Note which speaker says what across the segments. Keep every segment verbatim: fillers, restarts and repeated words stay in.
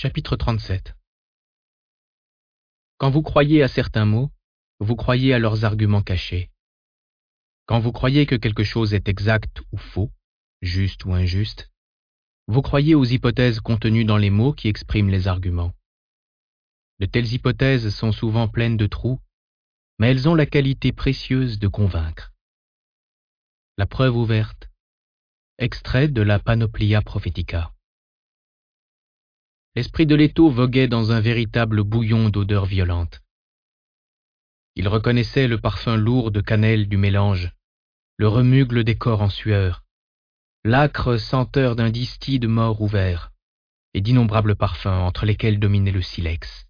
Speaker 1: Chapitre trente-sept. Quand vous croyez à certains mots, vous croyez à leurs arguments cachés. Quand vous croyez que quelque chose est exact ou faux, juste ou injuste, vous croyez aux hypothèses contenues dans les mots qui expriment les arguments. De telles hypothèses sont souvent pleines de trous, mais elles ont la qualité précieuse de convaincre. La preuve ouverte. Extrait de la Panoplia Prophetica. L'esprit de Leto voguait dans un véritable bouillon d'odeurs violentes. Il reconnaissait le parfum lourd de cannelle du mélange, le remugle des corps en sueur, l'âcre senteur d'un distille mort ouvert, et d'innombrables parfums entre lesquels dominait le silex.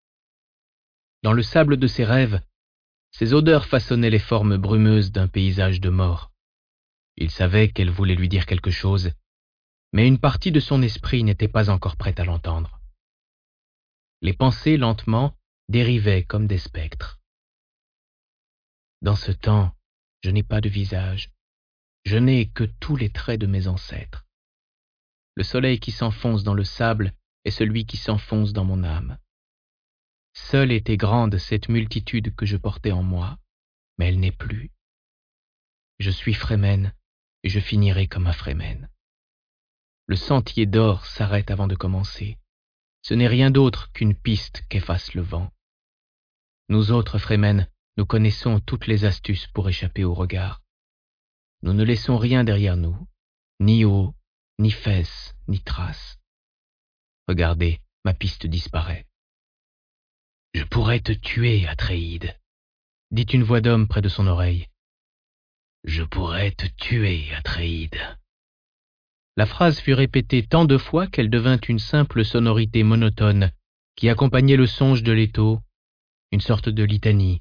Speaker 1: Dans le sable de ses rêves, ces odeurs façonnaient les formes brumeuses d'un paysage de mort. Il savait qu'elles voulaient lui dire quelque chose, mais une partie de son esprit n'était pas encore prête à l'entendre. Les pensées, lentement, dérivaient comme des spectres. Dans ce temps, je n'ai pas de visage. Je n'ai que tous les traits de mes ancêtres. Le soleil qui s'enfonce dans le sable est celui qui s'enfonce dans mon âme. Seule était grande cette multitude que je portais en moi, mais elle n'est plus. Je suis Fremen, et je finirai comme un Fremen. Le sentier d'or s'arrête avant de commencer. Ce n'est rien d'autre qu'une piste qu'efface le vent. Nous autres Fremen, nous connaissons toutes les astuces pour échapper au regard. Nous ne laissons rien derrière nous, ni eau, ni fesses, ni traces. Regardez, ma piste disparaît. « Je pourrais te tuer, Atréide », dit une voix d'homme près de son oreille. « Je pourrais te tuer, Atréide. » La phrase fut répétée tant de fois qu'elle devint une simple sonorité monotone qui accompagnait le songe de Leto, une sorte de litanie.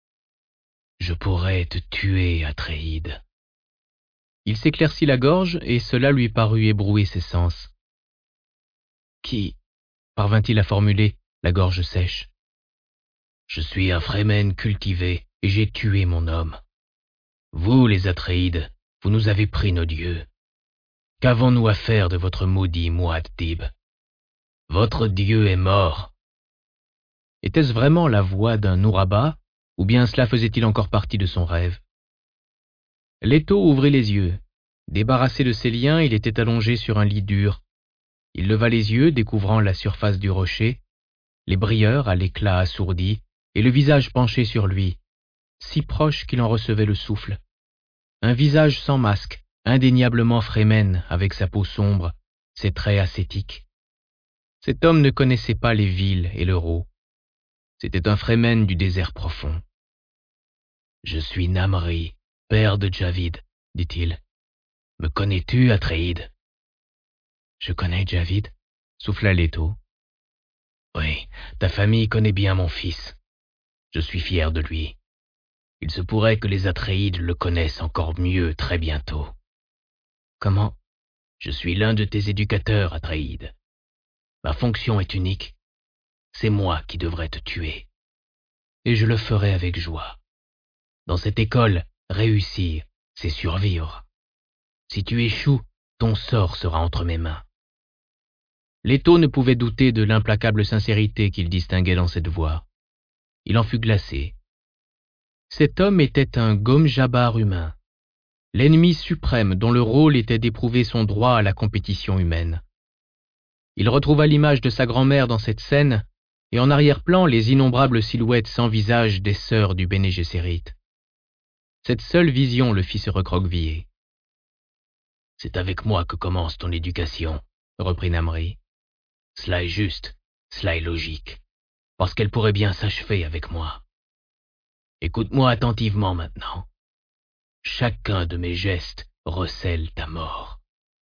Speaker 1: « Je pourrais te tuer, Atréide. » Il s'éclaircit la gorge et cela lui parut ébrouer ses sens. « Qui ?» parvint-il à formuler, la gorge sèche. « Je suis un Fremen cultivé et j'ai tué mon homme. Vous, les Atréides, vous nous avez pris nos dieux. Qu'avons-nous à faire de votre maudit Muad'Dib? Votre dieu est mort. » Était-ce vraiment la voix d'un Nouraba, ou bien cela faisait-il encore partie de son rêve? Leto ouvrit les yeux. Débarrassé de ses liens, il était allongé sur un lit dur. Il leva les yeux, découvrant la surface du rocher, les brieurs à l'éclat assourdi, et le visage penché sur lui, si proche qu'il en recevait le souffle. Un visage sans masque, indéniablement Fremen, avec sa peau sombre, ses traits ascétiques. Cet homme ne connaissait pas les villes et l'euro. C'était un Fremen du désert profond. « Je suis Namri, père de Javid, » dit-il. « Me connais-tu, Atréide ?»« Je connais Javid, » souffla Leto. « Oui, ta famille connaît bien mon fils. Je suis fier de lui. Il se pourrait que les Atréides le connaissent encore mieux très bientôt. »« Comment ?»« Je suis l'un de tes éducateurs, Atréide. Ma fonction est unique. C'est moi qui devrais te tuer. Et je le ferai avec joie. Dans cette école, réussir, c'est survivre. Si tu échoues, ton sort sera entre mes mains. » Leto ne pouvait douter de l'implacable sincérité qu'il distinguait dans cette voix. Il en fut glacé. Cet homme était un Gom-Jabbar humain, l'ennemi suprême dont le rôle était d'éprouver son droit à la compétition humaine. Il retrouva l'image de sa grand-mère dans cette scène, et en arrière-plan les innombrables silhouettes sans visage des sœurs du Béné Gessérit. Cette seule vision le fit se recroqueviller. « C'est avec moi que commence ton éducation, » reprit Namri. « Cela est juste, cela est logique, parce qu'elle pourrait bien s'achever avec moi. Écoute-moi attentivement maintenant. Chacun de mes gestes recèle ta mort. »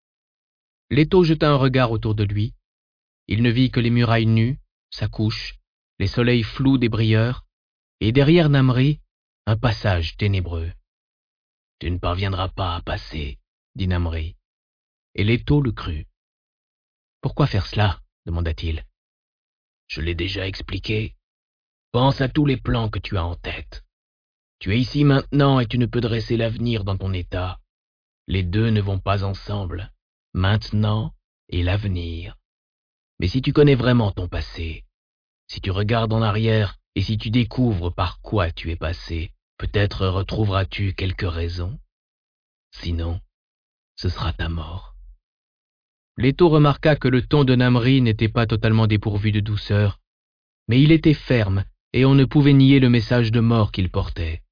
Speaker 1: Leto jeta un regard autour de lui. Il ne vit que les murailles nues, sa couche, les soleils flous des brieurs, et derrière Namri, un passage ténébreux. « Tu ne parviendras pas à passer, » dit Namri. Et Leto le crut. « Pourquoi faire cela ?» demanda-t-il. « Je l'ai déjà expliqué. Pense à tous les plans que tu as en tête. Tu es ici maintenant et tu ne peux dresser l'avenir dans ton état. Les deux ne vont pas ensemble, maintenant et l'avenir.
Speaker 2: Mais si tu connais vraiment ton passé, si tu regardes en arrière et si tu découvres par quoi tu es passé, peut-être retrouveras-tu quelques raisons. Sinon, ce sera ta mort. »
Speaker 1: Leto remarqua que le ton de Namri n'était pas totalement dépourvu de douceur, mais il était ferme et on ne pouvait nier le message de mort qu'il portait.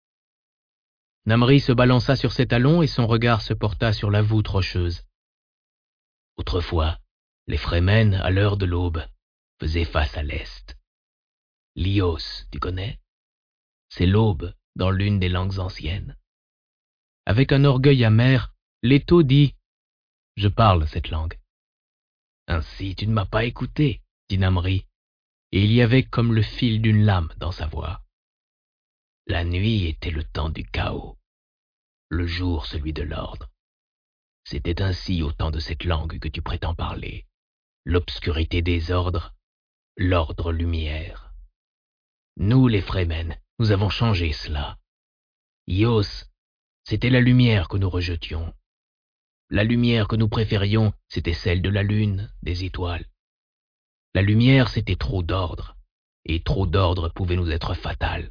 Speaker 1: Namri se balança sur ses talons et son regard se porta sur la voûte rocheuse.
Speaker 2: Autrefois, les Fremen, à l'heure de l'aube, faisaient face à l'est. Lios, tu connais? C'est l'aube dans l'une des langues anciennes.
Speaker 1: Avec un orgueil amer, Leto dit « Je parle cette langue. »
Speaker 2: Ainsi tu ne m'as pas écouté,
Speaker 1: dit Namri, et il y avait comme le fil d'une lame dans sa voix.
Speaker 2: La nuit était le temps du chaos, le jour celui de l'ordre. C'était ainsi au temps de cette langue que tu prétends parler. L'obscurité des ordres, l'ordre lumière. Nous, les Fremen, nous avons changé cela. Ios, c'était la lumière que nous rejetions. La lumière que nous préférions, c'était celle de la lune, des étoiles. La lumière, c'était trop d'ordre, et trop d'ordre pouvait nous être fatal.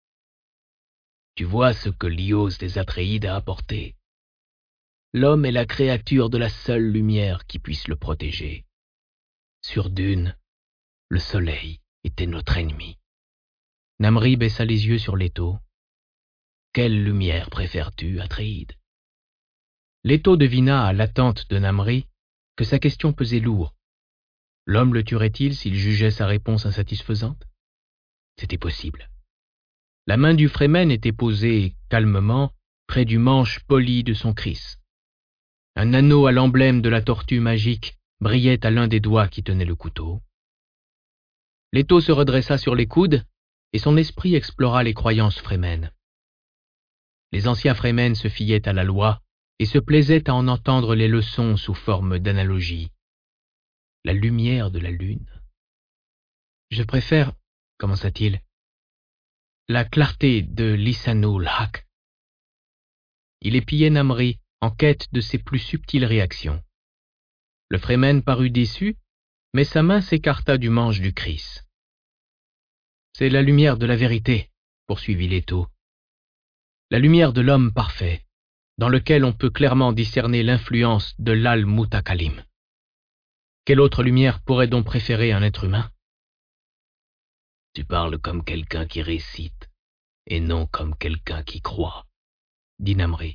Speaker 2: Tu vois ce que l'Ios des Atréides a apporté. L'homme est la créature de la seule lumière qui puisse le protéger. Sur Dune, le soleil était notre ennemi.
Speaker 1: Namri baissa les yeux sur Leto.
Speaker 2: Quelle lumière préfères-tu, Atréide?
Speaker 1: Leto devina à l'attente de Namri que sa question pesait lourd. L'homme le tuerait-il s'il jugeait sa réponse insatisfaisante? C'était possible. La main du Fremen était posée calmement près du manche poli de son kris. Un anneau à l'emblème de la tortue magique brillait à l'un des doigts qui tenait le couteau. Leto se redressa sur les coudes et son esprit explora les croyances Fremen. Les anciens Fremen se fiaient à la loi et se plaisaient à en entendre les leçons sous forme d'analogie. La lumière de la lune. « Je préfère, commença-t-il, la clarté de Lisanul Haq. » Il épiait Namri en quête de ses plus subtiles réactions. Le Fremen parut déçu, mais sa main s'écarta du manche du kris. « C'est la lumière de la vérité, » poursuivit Leto. « La lumière de l'homme parfait, dans lequel on peut clairement discerner l'influence de l'Al-Mutakalim. Quelle autre lumière pourrait donc préférer un être humain? »
Speaker 2: Tu parles comme quelqu'un qui récite, et non comme quelqu'un qui croit, dit Namri.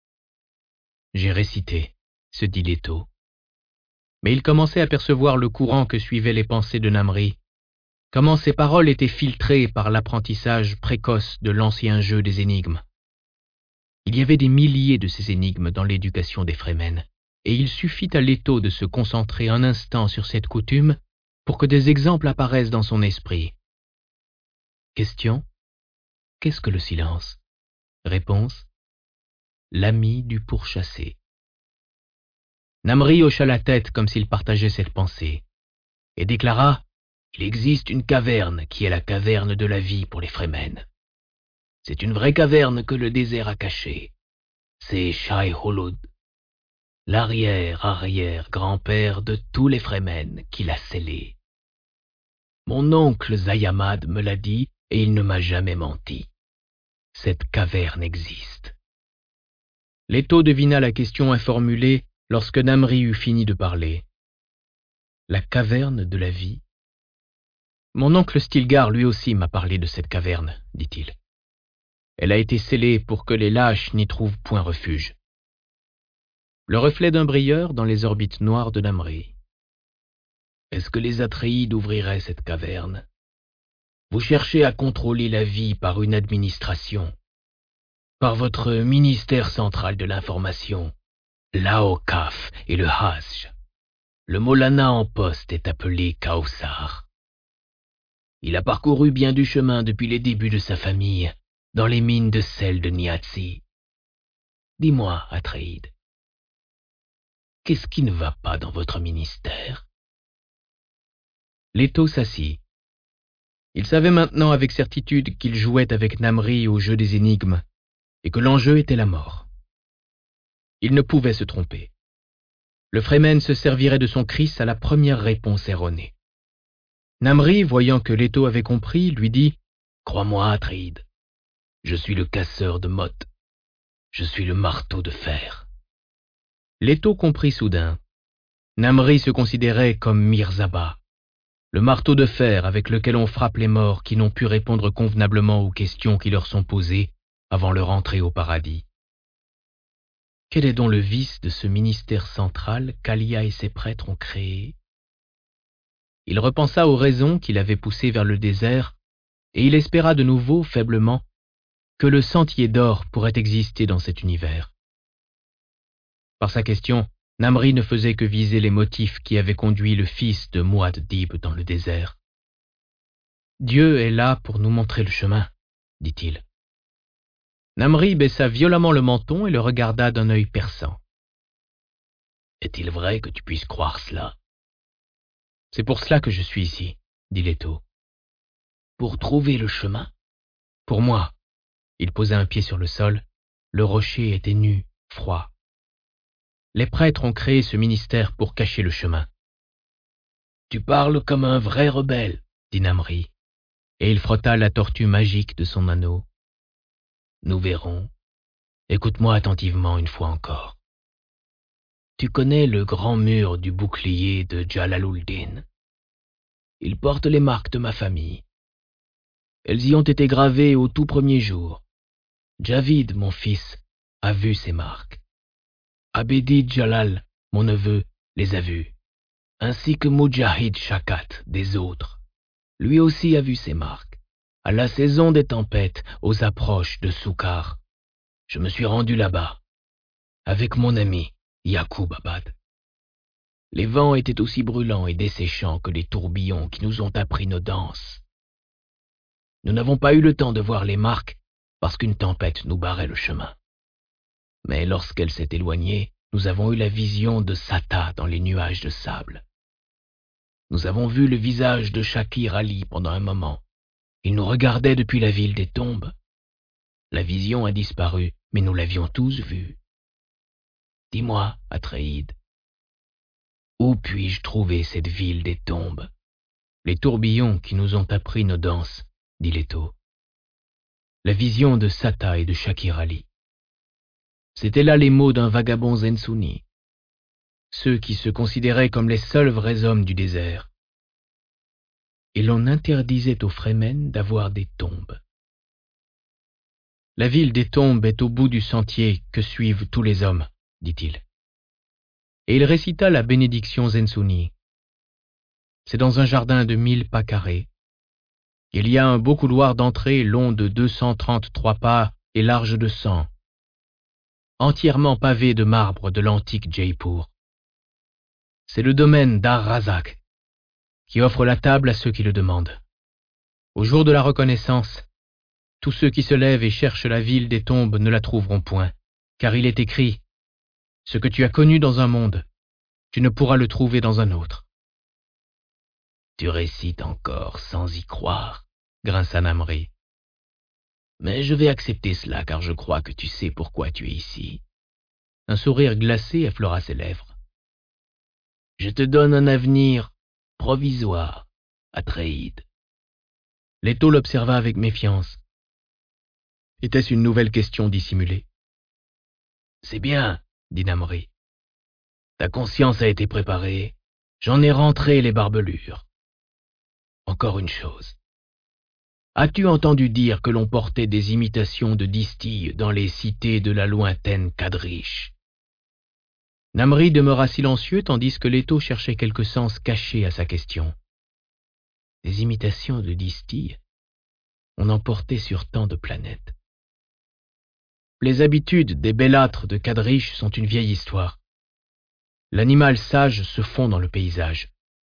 Speaker 1: J'ai récité, se dit Leto. Mais il commençait à percevoir le courant que suivaient les pensées de Namri, comment ses paroles étaient filtrées par l'apprentissage précoce de l'ancien jeu des énigmes. Il y avait des milliers de ces énigmes dans l'éducation des Fremen, et il suffit à Leto de se concentrer un instant sur cette coutume pour que des exemples apparaissent dans son esprit. Question: qu'est-ce que le silence? Réponse: l'ami du pourchassé. Namri hocha la tête comme s'il partageait cette pensée, et déclara: «
Speaker 2: Il existe une caverne qui est la caverne de la vie pour les Fremen. C'est une vraie caverne que le désert a cachée. C'est Shai-Hulud, l'arrière-arrière-grand-père de tous les Fremen qui l'a scellée. Mon oncle Zayamad me l'a dit et il ne m'a jamais menti. Cette caverne existe. »
Speaker 1: Leto devina la question informulée lorsque Namri eut fini de parler. La caverne de la vie? Mon oncle Stilgar lui aussi m'a parlé de cette caverne, dit-il. Elle a été scellée pour que les lâches n'y trouvent point refuge. Le reflet d'un brilleur dans les orbites noires de Namri.
Speaker 2: Est-ce que les Atréides ouvriraient cette caverne? Vous cherchez à contrôler la vie par une administration, par votre ministère central de l'information, l'Aokaf et le Hajj. Le Molana en poste est appelé Kaosar. Il a parcouru bien du chemin depuis les débuts de sa famille, dans les mines de sel de Niatsi. Dis-moi, Atréide, qu'est-ce qui ne va pas dans votre ministère?
Speaker 1: Leto s'assit. Il savait maintenant avec certitude qu'il jouait avec Namri au jeu des énigmes, et que l'enjeu était la mort. Il ne pouvait se tromper. le Fremen se servirait de son kriss à la première réponse erronée. Namri, voyant que Leto avait compris, lui dit
Speaker 2: « Crois-moi, Atréide, je suis le casseur de mottes. Je suis le marteau de fer. »
Speaker 1: Leto comprit soudain. Namri se considérait comme Mirzaba, le marteau de fer avec lequel on frappe les morts qui n'ont pu répondre convenablement aux questions qui leur sont posées avant leur entrée au paradis. Quel est donc le vice de ce ministère central qu'Alia et ses prêtres ont créé? Il repensa aux raisons qui l'avaient poussé vers le désert, et il espéra de nouveau, faiblement, que le sentier d'or pourrait exister dans cet univers. Par sa question, Namri ne faisait que viser les motifs qui avaient conduit le fils de Muad'Dib dans le désert. « Dieu est là pour nous montrer le chemin, » dit-il. Namri baissa violemment le menton et le regarda d'un œil perçant.
Speaker 2: « Est-il vrai que tu puisses croire cela? »«
Speaker 1: C'est pour cela que je suis ici, » dit Leto.
Speaker 2: « Pour trouver le chemin? »«
Speaker 1: Pour moi. » Il posa un pied sur le sol. Le rocher était nu, froid. Les prêtres ont créé ce ministère pour cacher le chemin.
Speaker 2: « Tu parles comme un vrai rebelle, » dit Namri,
Speaker 1: et il frotta la tortue magique de son anneau.
Speaker 2: « Nous verrons. Écoute-moi attentivement une fois encore. Tu connais le grand mur du bouclier de Jalaluddin. Il porte les marques de ma famille. Elles y ont été gravées au tout premier jour. Javid, mon fils, a vu ces marques. Abedi Jalal, mon neveu, les a vues, ainsi que Mujahid Shakat des autres. Lui aussi a vu ces marques. À la saison des tempêtes, aux approches de Soukar, je me suis rendu là-bas, avec mon ami Yacoub Abad. Les vents étaient aussi brûlants et desséchants que les tourbillons qui nous ont appris nos danses. Nous n'avons pas eu le temps de voir les marques parce qu'une tempête nous barrait le chemin. Mais lorsqu'elle s'est éloignée, nous avons eu la vision de Sata dans les nuages de sable. Nous avons vu le visage de Shakir Ali pendant un moment. Il nous regardait depuis la ville des tombes. La vision a disparu, mais nous l'avions tous vu. Dis-moi, Atréide, où puis-je trouver cette ville des tombes?
Speaker 1: Les tourbillons qui nous ont appris nos danses, dit Leto. La vision de Sata et de Shakir Ali. C'étaient là les mots d'un vagabond Zensouni, ceux qui se considéraient comme les seuls vrais hommes du désert. Et l'on interdisait aux Fremen d'avoir des tombes. La ville des tombes est au bout du sentier que suivent tous les hommes, dit-il. Et il récita la bénédiction Zensouni. C'est dans un jardin de mille pas carrés. Il y a un beau couloir d'entrée long de deux cent trente-trois pas et large de cent, entièrement pavé de marbre de l'antique Jaipur. C'est le domaine d'Ar-Razak, qui offre la table à ceux qui le demandent. Au jour de la reconnaissance, tous ceux qui se lèvent et cherchent la ville des tombes ne la trouveront point, car il est écrit « Ce que tu as connu dans un monde, tu ne pourras le trouver dans un autre. »
Speaker 2: Tu récites encore sans y croire,
Speaker 1: grinça Namri.
Speaker 2: Mais je vais accepter cela car je crois que tu sais pourquoi tu es ici.
Speaker 1: Un sourire glacé effleura ses lèvres.
Speaker 2: Je te donne un avenir provisoire, Atréide.
Speaker 1: Leto l'observa avec méfiance. Était-ce une nouvelle question dissimulée?
Speaker 2: C'est bien, dit Namri. Ta conscience a été préparée, j'en ai rentré les barbelures. Encore une chose. As-tu entendu dire que l'on portait des imitations de distilles dans les cités de la lointaine Kadrish?
Speaker 1: Namri demeura silencieux tandis que Leto cherchait quelque sens caché à sa question.
Speaker 2: Des imitations de distilles? On en portait sur tant de planètes.
Speaker 1: Les habitudes des bellâtres de Kadrish sont une vieille histoire. L'animal sage se fond dans le paysage.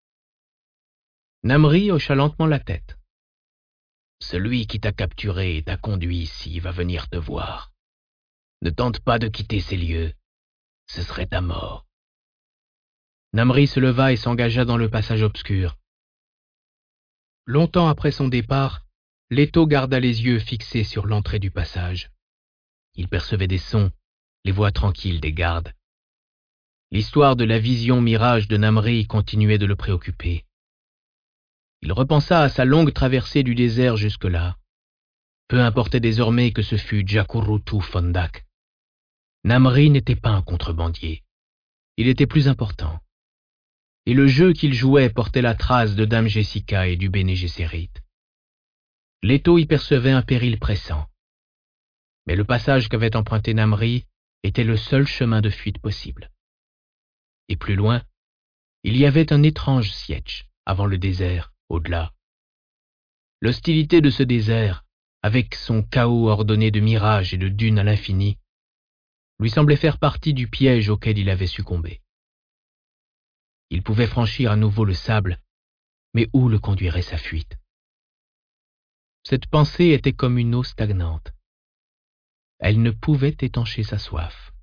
Speaker 1: Namri hocha lentement la tête.
Speaker 2: Celui qui t'a capturé et t'a conduit ici va venir te voir. Ne tente pas de quitter ces lieux. Ce serait ta mort.
Speaker 1: Namri se leva et s'engagea dans le passage obscur. Longtemps après son départ, Leto garda les yeux fixés sur l'entrée du passage. Il percevait des sons, les voix tranquilles des gardes. L'histoire de la vision mirage de Namri continuait de le préoccuper. Il repensa à sa longue traversée du désert jusque-là. Peu importait désormais que ce fût Jacurutu Fondak. Namri n'était pas un contrebandier. Il était plus important. Et le jeu qu'il jouait portait la trace de Dame Jessica et du Bene Gesserit. Leto y percevait un péril pressant. Mais le passage qu'avait emprunté Namri était le seul chemin de fuite possible. Et plus loin, il y avait un étrange sietch, avant le désert, au-delà. L'hostilité de ce désert, avec son chaos ordonné de mirages et de dunes à l'infini, lui semblait faire partie du piège auquel il avait succombé. Il pouvait franchir à nouveau le sable, mais où le conduirait sa fuite? Cette pensée était comme une eau stagnante. Elle ne pouvait étancher sa soif.